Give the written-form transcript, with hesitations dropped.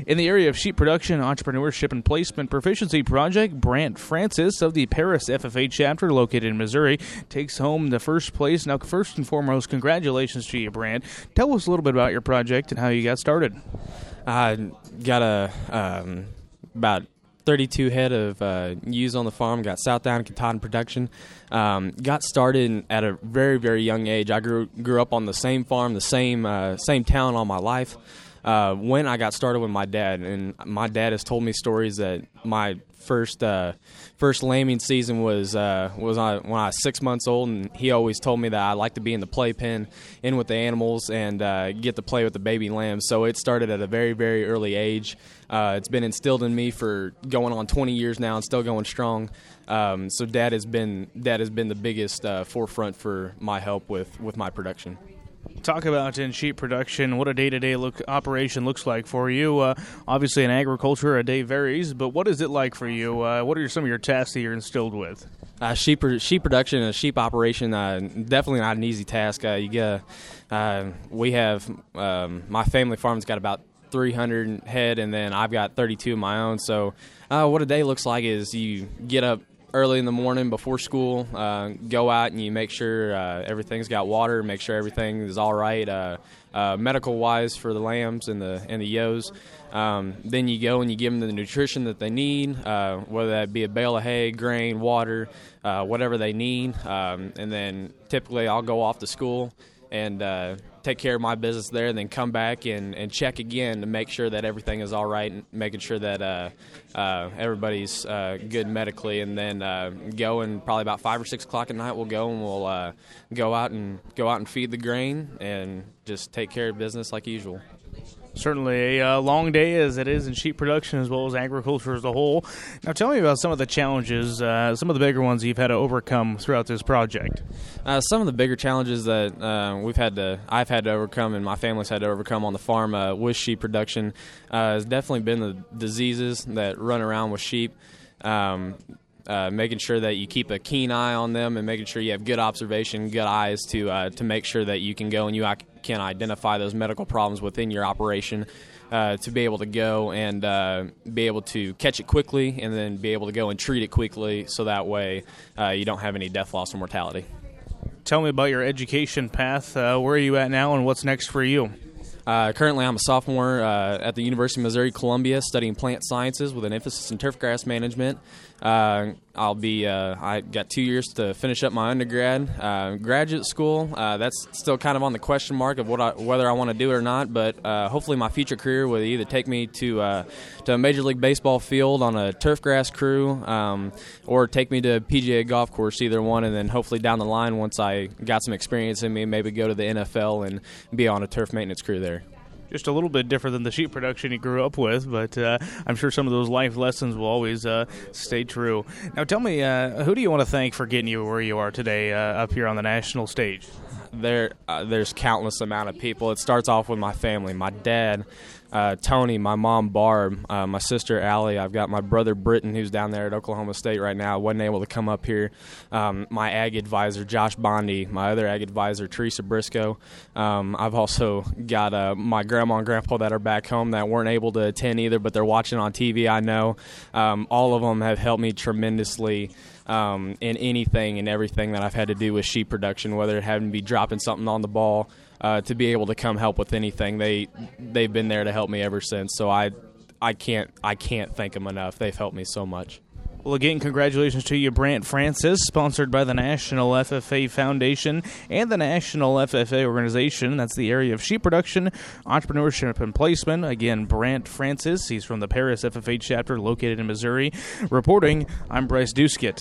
In the area of sheep production, entrepreneurship, and placement proficiency project, Brant Francis of the Paris FFA chapter located in Missouri takes home the first place. Now, first and foremost, congratulations to you, Brant. Tell us a little bit about your project and how you got started. I got about 32 head of ewes on the farm, got Southdown Katahdin production. Got started at a very, very young age. I grew up on the same farm, the same town all my life. When I got started with my dad, and my dad has told me stories that my first lambing season was when I was 6 months old, and he always told me that I like to be in the playpen, in with the animals, and get to play with the baby lambs. So it started at a very, very early age. It's been instilled in me for going on 20 years now and still going strong. So Dad has been the biggest forefront for my help with my production. Talk about in sheep production, what a day-to-day operation looks like for you. Obviously, in agriculture, a day varies, but what is it like for you? What are some of your tasks that you're instilled with? Sheep production, a sheep operation, definitely not an easy task. We have my family farm's got about 300 head, and then I've got 32 of my own. So what a day looks like is you get up early in the morning before school, go out and you make sure everything's got water, make sure everything is all right, medical-wise for the lambs and the ewes. Then you go and you give them the nutrition that they need, whether that be a bale of hay, grain, water, whatever they need. And then typically I'll go off to school and take care of my business there, and then come back and check again to make sure that everything is all right, and making sure that everybody's good medically. And then go, and probably about 5 or 6 o'clock at night we'll go and we'll go out and feed the grain and just take care of business like usual. Certainly a long day as it is in sheep production as well as agriculture as a whole. Now tell me about some of the challenges, some of the bigger ones you've had to overcome throughout this project. Some of the bigger challenges that I've had to overcome and my family's had to overcome on the farm with sheep production has definitely been the diseases that run around with sheep. Making sure that you keep a keen eye on them and making sure you have good observation, good eyes to make sure that you can go and you can identify those medical problems within your operation to be able to go and be able to catch it quickly and then be able to go and treat it quickly so that way you don't have any death, loss, or mortality. Tell me about your education path. Where are you at now and what's next for you? Currently, I'm a sophomore at the University of Missouri-Columbia studying plant sciences with an emphasis in turfgrass management. I got 2 years to finish up my undergrad. Graduate school, that's still kind of on the question mark of whether I want to do it or not, but hopefully my future career will either take me to a Major League Baseball field on a turfgrass crew or take me to a PGA golf course, either one, and then hopefully down the line once I got some experience in me, maybe go to the NFL and be on a turf maintenance crew there. Just a little bit different than the sheep production you grew up with, but I'm sure some of those life lessons will always stay true. Now tell me, who do you want to thank for getting you where you are today up here on the national stage? There's countless amount of people. It starts off with my family, my dad, Tony, my mom Barb, my sister Allie. I've got my brother Britton, who's down there at Oklahoma State right now. Wasn't able to come up here. My ag advisor Josh Bondi, my other ag advisor Teresa Briscoe. I've also got my grandma and grandpa that are back home that weren't able to attend either, but they're watching on TV. I know all of them have helped me tremendously in anything and everything that I've had to do with sheep production, whether it having to be dropping something on the ball, to be able to come help with anything. They've been there to help me ever since. So I can't thank them enough. They've helped me so much. Well, again, congratulations to you, Brant Francis, sponsored by the National FFA Foundation and the National FFA Organization. That's the area of sheep production, entrepreneurship, and placement. Again, Brant Francis. He's from the Paris FFA chapter located in Missouri. Reporting, I'm Bryce Duskett.